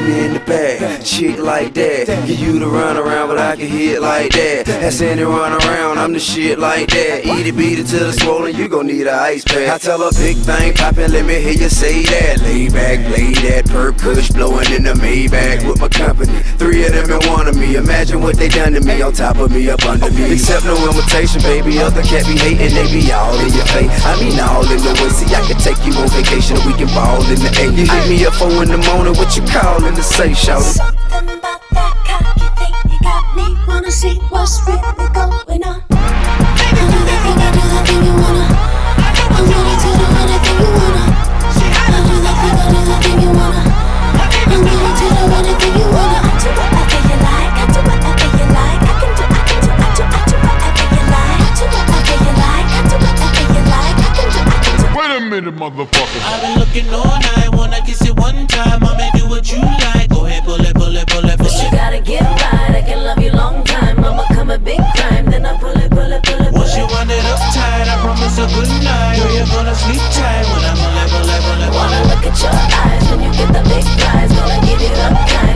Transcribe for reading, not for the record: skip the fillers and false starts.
me in the back, chick like that. Give you the run around, but I can hit like that. That's any run around, I'm the shit like that. Eat it, beat it till it's swollen, you gon' need an ice pack. I tell her big thing poppin', let me hear you say that. Lay back, play that, perk kush blowin' in the Maybach with my company. 3 of them and 1 of me. Imagine what they done to me, on top of me, up under me. Accept no invitation, baby. Other cat be hatin', they be all in your face. I mean all in the way. See, I can take you on vacation, we can ball in the A. You hit me up 4 in the morning, what you callin' to say, shout it? Something about that cocky thing, you got me wanna see what's really going on. I do that thing you wanna. I'm ready to do anything you wanna. I do that thing you wanna. I'm ready to do anything you wanna. I do whatever you like, I do whatever you like. I can do whatever you like. I do whatever you like, I do whatever you like. I can do. Wait a minute, motherfucker. I've been looking all night, wanna kiss it one time. I'ma do what you like. Go ahead, pull it, pull it, pull it, pull But you it. gotta get right, I can love you long time. I'ma come a big crime, then I pull it, pull it, pull it. Once you wind it up tight, I promise a good night. Girl, you're gonna sleep tight when I pull it, pull it, pull it, pull Wanna it. look at your eyes when you get the big prize. Gonna give it up time.